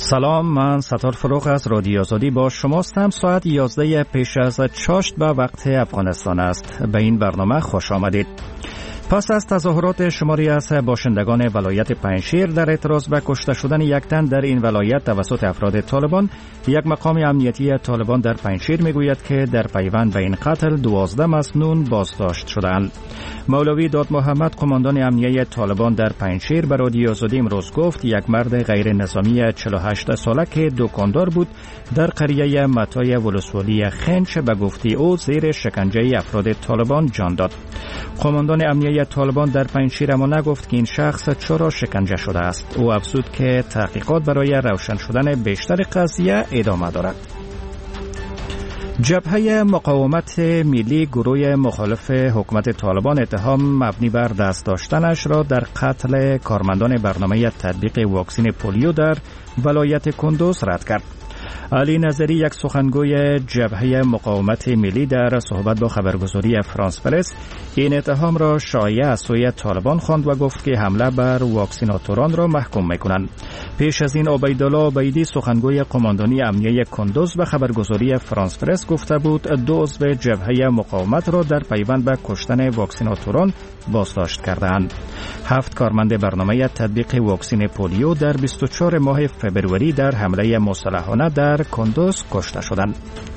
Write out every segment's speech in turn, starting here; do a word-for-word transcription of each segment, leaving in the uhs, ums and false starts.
سلام، من ستار فروغ از رادیو آزادی با شماستم. ساعت یازده پیش از چاشت به وقت افغانستان است. به این برنامه خوش آمدید. پس از تظاهرات شماری از باشندگان ولایت پنجشیر در اعتراض به کشته شدن یک تن در این ولایت توسط افراد طالبان، یک مقام امنیتی طالبان در پنجشیر میگوید که در پیوند به این قتل دوازده مسنون بازداشت شدند. مولوی داد محمد، قماندان امنیه طالبان در پنجشیر، به رادیو آزادی امروز گفت یک مرد غیر نظامی چهل و هشت ساله که دکاندار بود در قریه متای ولسوالی خنچ به گفته او زیر شکنجه افراد طالبان جان داد. قماندان امنیه طالبان در پنجشیر اما نگفت که این شخص چرا شکنجه شده است. او افزود که تحقیقات برای روشن شدن بیشتر قضیه ادامه دارد. جبهه مقاومت ملی، گروه مخالف حکومت طالبان، اتهام مبنی بر دست داشتنش را در قتل کارمندان برنامه تطبیق واکسن پولیو در ولایت کندوز رد کرد. علی نظری، یک سخنگوی جبهه مقاومت ملی، در صحبت با خبرگزاری فرانس پرس این اتهام را شایعه از سوی طالبان خواند و گفت که حمله بر واکسیناتوران را محکوم میکنند. پیش از این عبیدالله عبیدی، سخنگوی قماندانی امنیه کندوز، به خبرگزاری فرانس پرس گفته بود دو عضو جبهه مقاومت را در پیوند به کشتن واکسیناتوران بازداشت کردند. هفت کارمند برنامه تطبیق واکسن پولیو در بیست و چهار ماه فبروری در حمله مسلحانه در کندوز کشته شدند.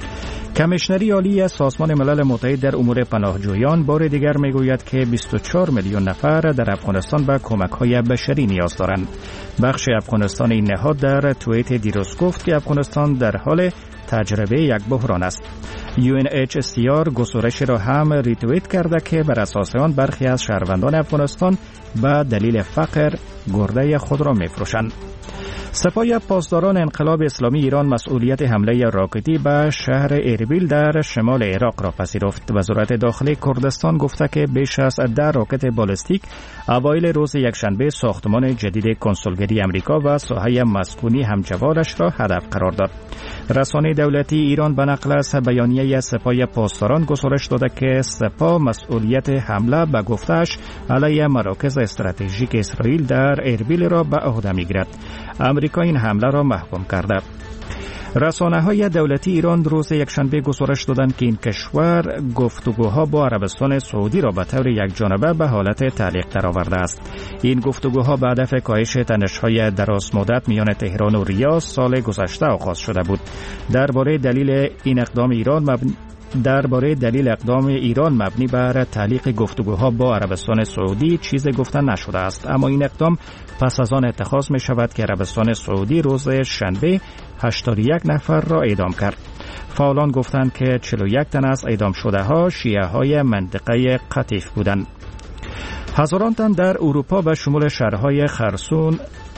کمیشنری عالی سازمان ملل متحد در امور پناهجویان بار دیگر میگوید که بیست و چهار میلیون نفر در افغانستان به کمک‌های بشری نیاز دارند. بخش افغانستان این نهاد در توییت دیروز گفت که افغانستان در حال تجربه یک بحران است. یو ان اچ سی آر گزارش را هم ریتوییت کرده که بر اساس آن برخی از شهروندان افغانستان به دلیل فقر گرده خود را می‌فروشند. سپاه پاسداران انقلاب اسلامی ایران مسئولیت حمله راکتی به شهر اربیل در شمال عراق را پذیرفت. وزارت داخلی کردستان گفته که بیش از ده راکت بالستیک اوایل روز یکشنبه ساختمان جدید کنسولگری امریکا و ساحه مسکونی همجوارش را هدف قرار داد. رسانه دولتی ایران به نقل از بیانیه سپاه پاسداران گزارش داده که سپاه مسئولیت حمله به گفته‌اش علیه مراکز استراتژیک اسرائیل در اربیل را به عهده می‌گیرد. امریکا این حمله را محکوم کرده. رسانه‌های دولتی ایران روز یکشنبه گزارش دادند که این کشور گفتگوها با عربستان سعودی را به طور یکجانبه به حالت تعلیق درآورده است. این گفتگوها به هدف کاهش تنش‌های دراز مدت میان تهران و ریاض سال گذشته آغاز شده بود. درباره دلیل این اقدام ایران مبنی درباره دلیل اقدام ایران مبنی بر تعلیق گفتگوها با عربستان سعودی چیز گفتن نشده است، اما این اقدام پس از آن اتخاذ می شود که عربستان سعودی روز شنبه هشتاد و یک نفر را اعدام کرد. فعالان گفتند که چهل و یک تن از اعدام شده ها شیعه های منطقه قطیف بودند. هزاران تن در اروپا به شمول شهرهای خرسون،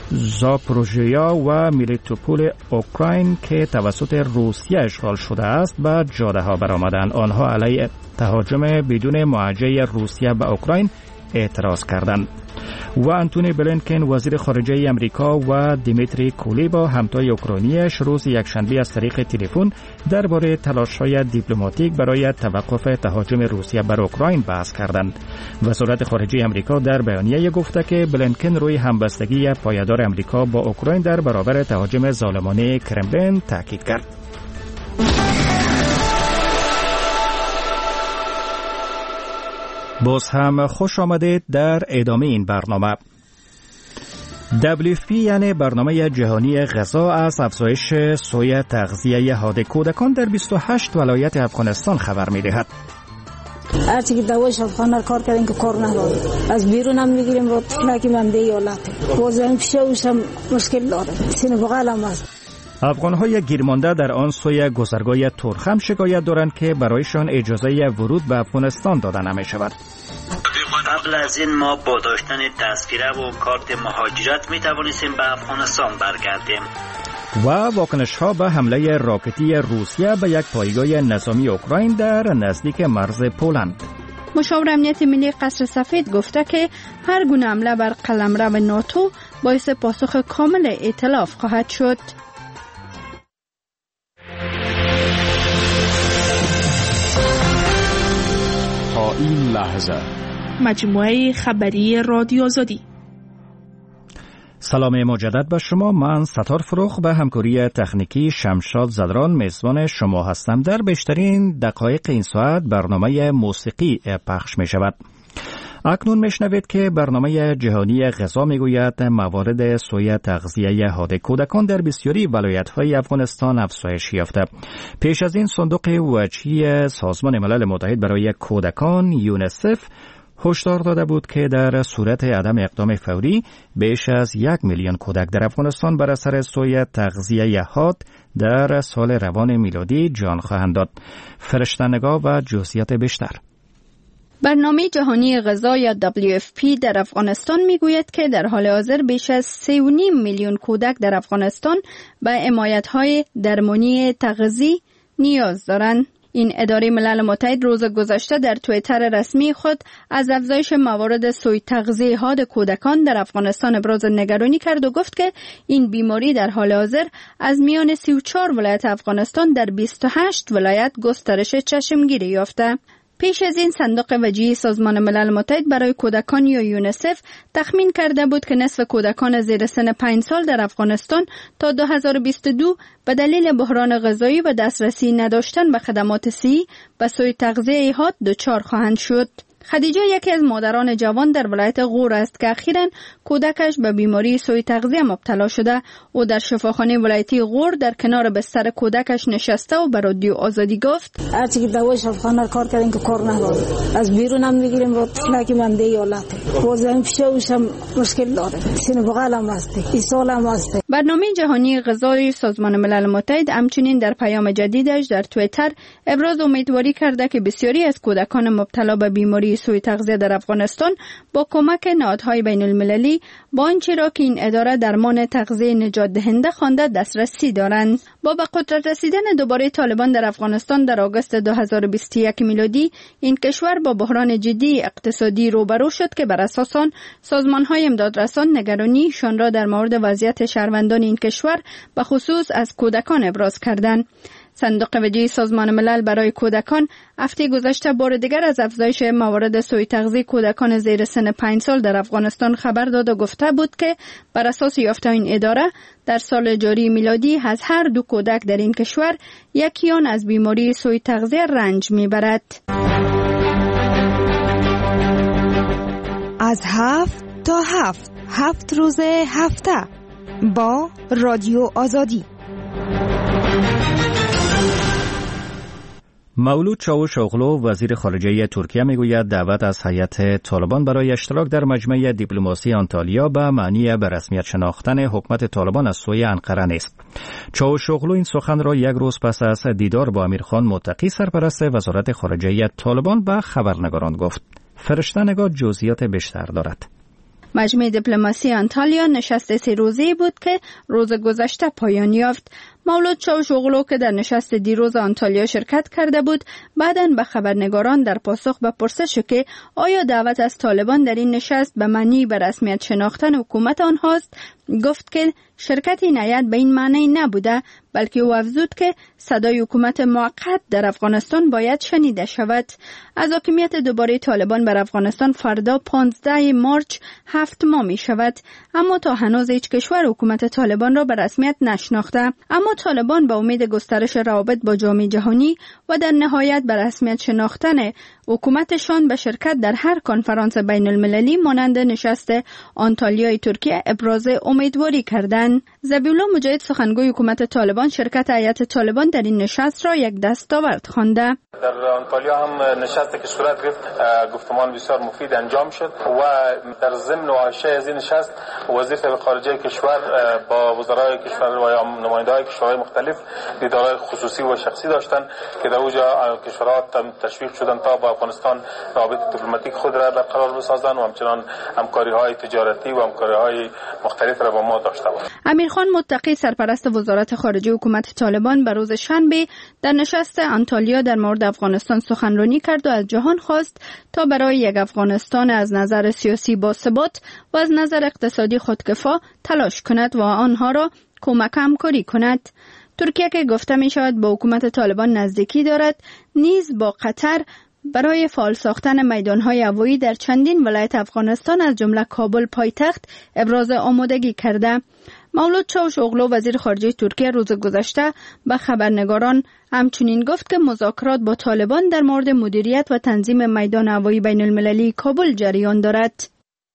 زاپروژیا و میلیتوپول اوکراین که توسط روسیه اشغال شده است به جاده ها برآمدند. آنها علیه تهاجم بدون معاجزه روسیه به اوکراین اعتراض کردند. و انتونی بلینکن، وزیر خارجه امریکا، و دیمیتری کولیبا، همتای اوکراینیش، روز یکشنبه از طریق تلفن درباره تلاش‌های دیپلماتیک برای توقف تهاجم روسیه بر اوکراین بحث کردند. وزارت خارجه امریکا در بیانیه گفته که بلینکن روی همبستگی پایدار امریکا با اوکراین در برابر تهاجم ظالمانه کرملین تاکید کرد. باز هم خوش آمدید در ادامه این برنامه. دبلیو اف پی یعنی برنامه جهانی غذا از افزایش سوی تغذیه حاد کودکان در بیست و هشت ولایت افغانستان خبر می‌دهد. هرچی که دوایش افغان‌ها کار کردن که کار نداره، از بیرون هم می‌گیریم رو تکنکی من به ایالت بازم پیشش هم مشکل داره، سینه بغل هم است. افغان‌های گیرمانده در آن سوی گذرگاه ترخم شکایت دارند که برایشان اجازه ورود به افغانستان داده نمی‌شود. قبل از این ما با داشتن تذکره و کارت مهاجرت می توانستیم به افغانستان برگردیم. و واکنش‌ها به حمله راکتی روسیه به یک پایگاه نظامی اوکراین در نزدیک مرز پولند. مشاور امنیت ملی قصر سفید گفته که هر گونه حمله بر قلمرو ناتو باعث پاسخ کامل ائتلاف خواهد شد. تا این لحظه مجموعه خبری رادیو آزادی. سلام مجدد به شما. من ستار فروخ به همکاری تکنیکی شمشاد زدران میزبان شما هستم. در بیشترین دقایق این ساعت برنامه موسیقی پخش می شود. اکنون میشنوید که برنامه جهانی غذا میگوید موارد سوی تغذیه حاد کودکان در بسیاری ولایت‌های افغانستان افزایش یافته. پیش از این صندوق وجهی سازمان ملل متحد برای کودکان یونیسف هشدار داده بود که در صورت عدم اقدام فوری بیش از یک میلیون کودک در افغانستان بر اثر سوی تغذیه حاد در سال روان میلادی جان خواهند داد. فرشته‌نگاه و جزئیات بیشتر. برنامه جهانی غذا یا دبلیو اف پی در افغانستان میگوید که در حال حاضر بیش از سه و نیم میلیون کودک در افغانستان به حمایت‌های درمانی تغذیه نیاز دارند. این اداره ملل متحد روز گذشته در توییتر رسمی خود از افزایش موارد سوء تغذیه حاد کودکان در افغانستان ابراز نگرانی کرد و گفت که این بیماری در حال حاضر از میان سی و چهار ولایت افغانستان در بیست و هشت ولایت گسترش چشمگیری یافته. پیش از این صندوق وجهی سازمان ملل متحد برای کودکان یا یونیسف تخمین کرده بود که نصف کودکان زیر سن پنج سال در افغانستان تا دو هزار و بیست و دو به دلیل بحران غذایی و دسترسی نداشتن به خدمات صحی به سوی تغذیه حاد دچار خواهند شد. خدیجه یکی از مادران جوان در ولایت غور است که اخیراً کودکش به بیماری سوء تغذیه مبتلا شده. او در شفاخانه ولایتی غور در کنار بستر کودکش نشسته و به رادیو آزادی گفت: هرچی که دوای شفاخانه کار کردیم که کار نهاد، از بیرون هم میگیریم رو فلکی من دیالته وزن پیشوشم مشکل داره، سینه بغل هم هسته، این سال هم هسته. برنامه جهانی غذای سازمان ملل متحد همچنین در پیام جدیدش در توییتر ابراز امیدواری کرده که بسیاری از کودکان مبتلا به بیماری سوء تغذیه در افغانستان با کمک نهادهای بین المللی با آنچه را که این اداره درمان تغذیه نجات دهنده خوانده دسترسی دارند. با به قدرت رسیدن دوباره طالبان در افغانستان در آگوست دو هزار و بیست و یک میلادی این کشور با بحران جدی اقتصادی روبرو شد که بر اساس آن سازمان‌های امدادرسان نگرانیشان را در مورد وضعیت شهروندان این کشور به خصوص از کودکان ابراز کردند. صندوق وجهی سازمان ملل برای کودکان هفته گذشته بار دیگر از افزایش موارد سوء تغذیه کودکان زیر سن پنج سال در افغانستان خبر داد و گفته بود که بر اساس یافته این اداره در سال جاری میلادی از هر دو کودک در این کشور یکی آن از بیماری سوء تغذیه رنج میبرد. از هفت تا هفت هفت روز هفته با رادیو آزادی. مولود چاوشوغلو وزیر خارجه ترکیه میگوید دعوت از هیئت طالبان برای اشتراک در مجمع دیپلماسی آنتالیا به معنی به رسمیت شناختن حکومت طالبان از سوی انقره نیست. چاوشوغلو این سخن را یک روز پس از دیدار با امیرخان متقی سرپرست وزارت خارجه طالبان به خبرنگاران گفت. فرشته‌نگاه جزئیات بیشتر دارد. مجمع دیپلماسی آنتالیا نشست سه روزه‌ای بود که روز گذشته پایان یافت. مولود چاوشوغلو که در نشست دیروز آنتالیا شرکت کرده بود بعداً به خبرنگاران در پاسخ به پرسش که آیا دعوت از طالبان در این نشست به معنی به رسمیت شناختن حکومت آنهاست گفت که شرکت این هیئت به این معنی نبوده، بلکه او افزود که صدای حکومت موقت در افغانستان باید شنیده شود. از حاکمیت دوباره طالبان بر افغانستان فردا پانزده مارچ هفت ماه می شود، اما تا هنوز هیچ کشور حکومت طالبان را به رسمیت نشناخته. اما طالبان با امید گسترش روابط با جامعه جهانی و در نهایت به رسمیت شناختن حکومتشان به شرکت در هر کنفرانس بین المللی مانند نشست آنتالیای ترکیه ابراز امیدواری کردند. ذبیحالله مجاهد سخنگوی حکومت طالبان شرکت هیئت طالبان در این نشست را یک دستاورد خوانده. در آنتالیا هم نشستی که صورت گرفت گفتمان بسیار مفید انجام شد و در ضمن و حاشیه از این نشست وزیر طب خارجه کشور با وزرای کشور و نماینده‌های کشورهای مختلف دیدارهای خصوصی و شخصی داشتند که در اونجا کشورها تشویق شدند تا با افغانستان روابط دیپلماتیک خود را برقرار بسازند و همچنان همکاری‌های تجارتی و همکاری‌های مختلف را با ما داشته باشند. امیرخان متقی سرپرست وزارت خارجه حکومت طالبان به روز شنبه در نشست آنتالیا در مورد افغانستان سخنرانی کرد و از جهان خواست تا برای یک افغانستان از نظر سیاسی باثبات و از نظر اقتصادی خودکفا تلاش کند و آنها را کمک همکاری کند. ترکیه که گفته می شود با حکومت طالبان نزدیکی دارد نیز با قطر برای فعال ساختن میدان‌های هوایی در چندین ولایت افغانستان از جمله کابل پایتخت ابراز آمادگی کرده. مولود چاوش اوغلو وزیر خارجه ترکیه روز گذشته به خبرنگاران همچنین گفت که مذاکرات با طالبان در مورد مدیریت و تنظیم میدان هوایی بین المللی کابل جریان دارد.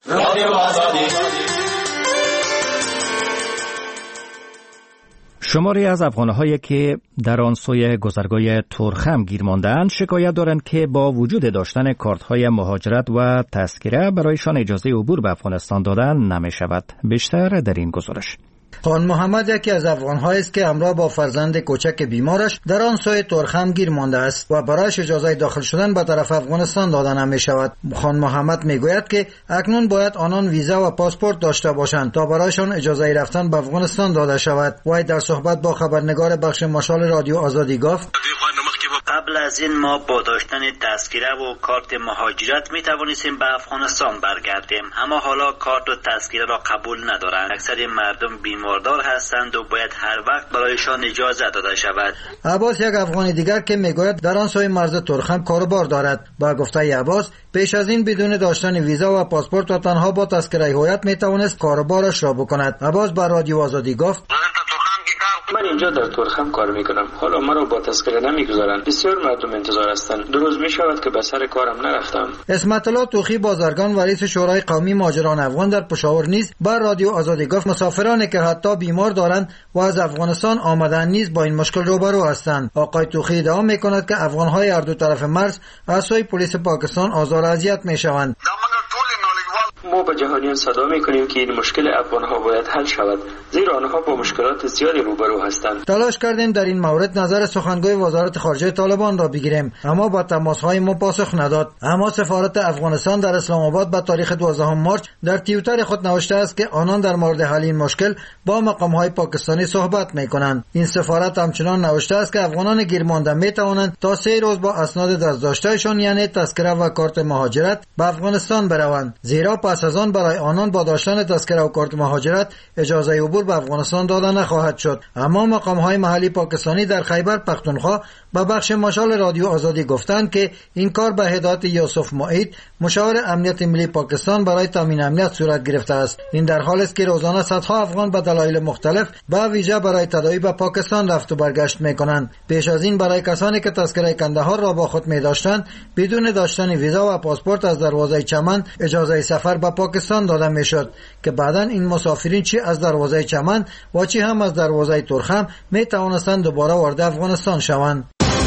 شماری از افغان‌هایی که در آن سوی گذرگاه تورخم گیر مانده‌اند شکایت دارند که با وجود داشتن کارت‌های مهاجرت و تذکره برایشان اجازه عبور به افغانستان دادن نمی‌شود. بیشتر در این گزارش. خان محمد یکی از افغان‌هایی است که همراه با فرزند کوچک بیمارش در آن سوی تورخم گیر مانده است و برایش اجازه داخل شدن به طرف افغانستان داده نمی‌شود. خان محمد میگوید که اکنون باید آنان ویزا و پاسپورت داشته باشند تا برایشان اجازه رفتن به افغانستان داده شود. وی در صحبت با خبرنگار بخش مشال رادیو آزادی گفت: قبل از این ما با داشتن تذکره و کارت مهاجرت می توانستیم به افغانستان برگردیم، اما حالا کارت و تذکره را قبول ندارند. اکثر مردم بیماردار هستند و باید هر وقت برایشان اجازه داده شود. عباس یک افغانی دیگر که میگوید در آن سوی مرز تورخم کاروبار دارد، با گفته عباس پیش از این بدون داشتن ویزا و پاسپورت و تنها با تذکره هویت می توانست کاروبارش را بکند. عباس بر رادیو آزادی گفت: من اینجا در تورخم کار میکنم، حالا مرا با تذکره نمیگذارند. بسیار مردم انتظار هستند. دو روز میشود که به سر کارم نرفتم. اسمت الله توخی بازرگان و رئیس شورای قومی مهاجران افغان در پشاور نیز بر رادیو آزادی گفت مسافرانی که حتی بیمار دارند و از افغانستان آمدن نیز با این مشکل روبرو هستند. آقای توخی ادعا میکند که افغانهای هر دو طرف مرز از سوی پلیس پاکستان آزار و اذیت میشوند. ما به جهانیان صدا میکنیم که این مشکل افغانها باید حل شود، زیرا آنها با مشکلات زیادی روبرو هستند. تلاش کردیم در این مورد نظر سخنگوی وزارت خارجه طالبان را بگیریم، اما با تماس‌های ما پاسخ نداد. اما سفارت افغانستان در اسلام آباد به تاریخ دوازدهم مارس در توییتر خود نوشته است که آنان در مورد حل این مشکل با مقام‌های پاکستانی صحبت میکنند. این سفارت همچنان نوشته است که افغانان گیرمانده میتوانند تا سه روز با اسناد دست‌داشته‌شان یعنی تذکره و کارت مهاجرت به افغانستان بروند، زیرا پس از آن برای آنان با داشتن تذکره و کارت مهاجرت اجازه عبور به افغانستان داده نخواهد شد. اما مقام‌های محلی پاکستانی در خیبر پختونخوا به بخش مشال رادیو آزادی گفتند که این کار به هدایت یوسف معید مشاور امنیت ملی پاکستان برای تامین امنیت صورت گرفته است. این در حالی است که روزانه صدها افغان به دلایل مختلف به ویژه برای تداوی به پاکستان رفت و برگشت می‌کنند. پیش از این برای کسانی که تذکره کندهار را با خود می‌داشتند بدون داشتن ویزا و پاسپورت از دروازه چمن اجازه سفر به پاکستان داده میشد که بعداً این مسافرین چی از دروازه چمن و چی هم از دروازه تورخم می توانستند دوباره وارد افغانستان شوند.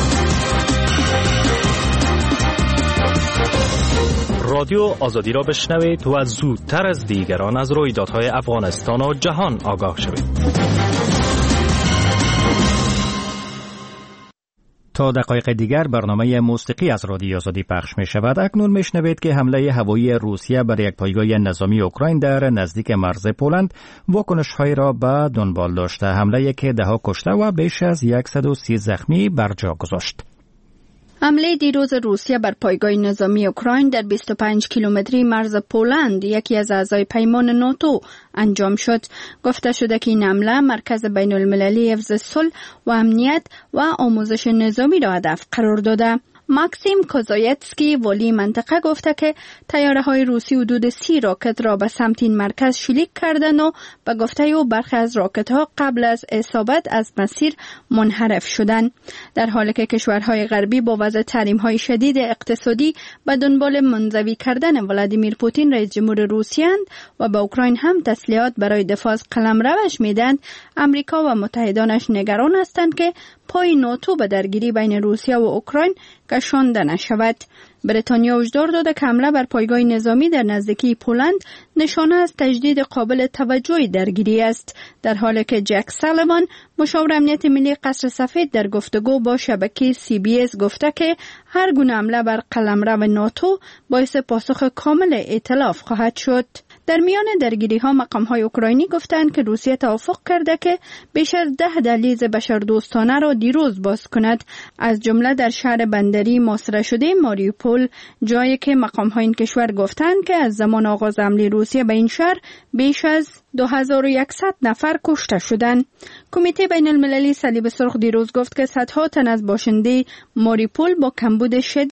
رادیو آزادی را بشنوید و زودتر از دیگران از رویدادهای افغانستان و جهان آگاه شوید. تا دقایق دیگر برنامه موسیقی از رادیو آزادی پخش می شود. اکنون می شنوید که حمله هوایی روسیه بر یک پایگاه نظامی اوکراین در نزدیک مرز پولند واکنش‌هایی را به دنبال داشته. حمله که ده‌ها کشته و بیش از صد و سی زخمی بر جا گذاشت. حمله دیروز روسیه بر پایگاه نظامی اوکراین در بیست و پنج کیلومتری مرز پولند یکی از اعضای پیمان ناتو انجام شد. گفته شده که این حمله مرکز بین المللی حفظ صلح و امنیت و آموزش نظامی را هدف قرار داده. ماکسیم کوزایتسکی والی منطقه گفته که طیاره‌های روسی حدود سی راکت را به سمت این مرکز شلیک کردند و به گفته او برخی از راکت‌ها قبل از اصابت از مسیر منحرف شدند. در حالی که کشورهای غربی با وضع تحریم‌های شدید اقتصادی به دنبال منزوی کردن ولادیمیر پوتین رئیس جمهور روسیه اند و به اوکراین هم تسلیحات برای دفاع از قلمروش میدهند، امریکا و متحدانش نگران هستند که پای ناتو به درگیری بین روسیه و اوکراین کشانده نشود. بریتانیا هشدار داده که حمله بر پایگاه نظامی در نزدیکی پولند نشانه از تجدید قابل توجه درگیری است، در حالی که جک سالیوان مشاور امنیت ملی قصر سفید در گفتگو با شبکه سی بی اس گفته که هر گونه حمله بر قلمرو ناتو باعث پاسخ کامل ائتلاف خواهد شد. در میان درگیری ها مقام های اوکراینی گفتند که روسیه توافق کرده که بیش از ده دهلیز بشردوستانه را دیروز باز کند، از جمله در شهر بندری محاصره شده ماریوپول، جایی که مقام های این کشور گفتند که از زمان آغاز حمله روسیه به این شهر بیش از دو هزار و صد نفر کشته شدند. کمیته بین المللی صلیب سرخ دیروز گفت که صدها تن از باشنده ماریوپول با کمبود شدید